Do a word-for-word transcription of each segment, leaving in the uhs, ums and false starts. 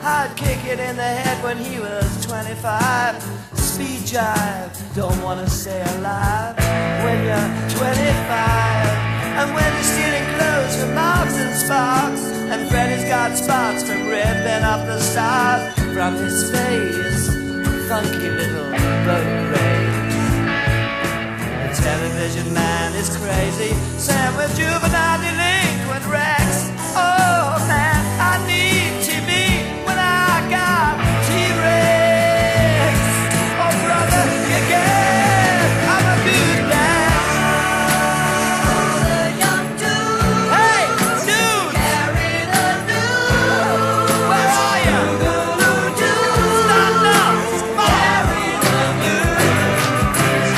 I'd kick it in the head when he was twenty-five. Speed jive, don't wanna stay alive when you're twenty-five. And when you're stealing clothes from Marks and Sparks, and Freddy's got spots from ripping off the stars from his face, funky little boat race. The television man is crazy, Sam with juvenile delinquent Rex. Oh man, I need T V when I got T-Rex. Oh brother, you get, I'm a good man. Oh, the young dude. Hey, dude, Carry the news. where are you? Stand up, Carry the news.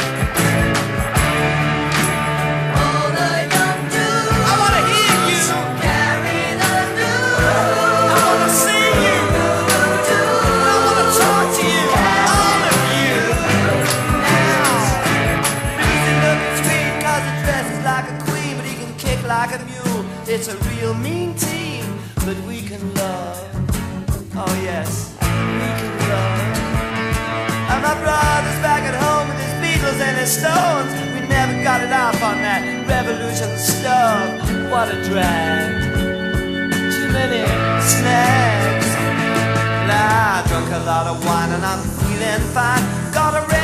Oh, the young dude. I wanna hear you, Carry the news. I wanna see you, I wanna talk to you, all of you. Now, Lucy looking sweet 'cause he dresses like a queen, but he can kick like a mule. It's a real mean team, but we can love. Oh yes, we can love. And my brother's back at home with his Beatles and his Stones. We never got it off on that revolution stuff. What a drag. Too many snacks. Well, I drunk a lot of wine and I'm feeling fine. Got a